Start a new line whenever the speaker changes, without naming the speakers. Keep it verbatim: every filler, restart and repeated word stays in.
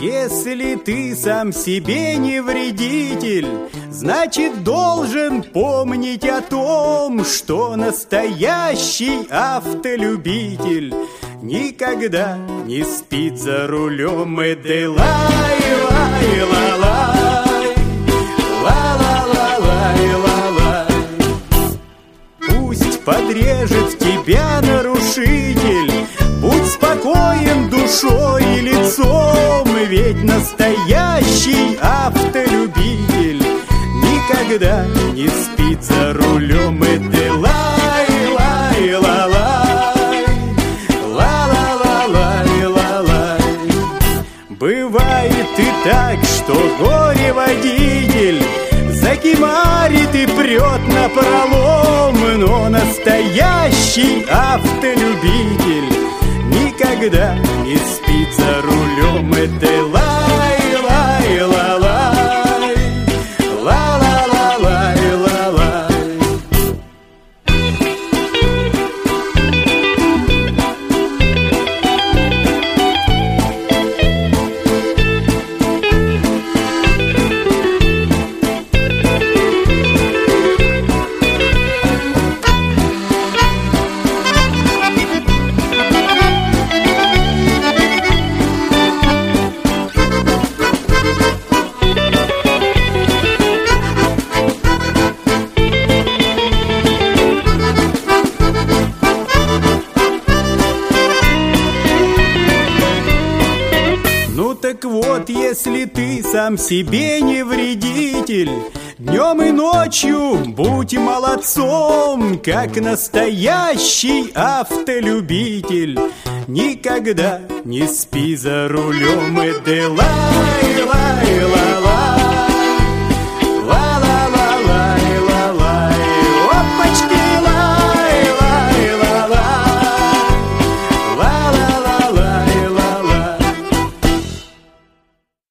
Если ты сам себе не вредитель, значит, должен помнить о том, что настоящий автолюбитель никогда не спит за рулем. Эдэ лай, лай, лай, лай, лай, пусть подрежет тебя нарушитель, будь спокоен душой и лицом, ведь настоящий автолюбитель никогда не спит за рулем. Эдэ лай, лай, лай, лай, лай, лай. Бывает и так, что горе-водитель закимарит и прет напролом, но настоящий автолюбитель никогда не спит за рулем. Эдэ лай, лай, лай, лай, лай, лай, лай. Так вот, если ты сам себе не вредитель, днем и ночью будь молодцом, как настоящий автолюбитель никогда не спи за рулем. Эдэ лай, лай, лай.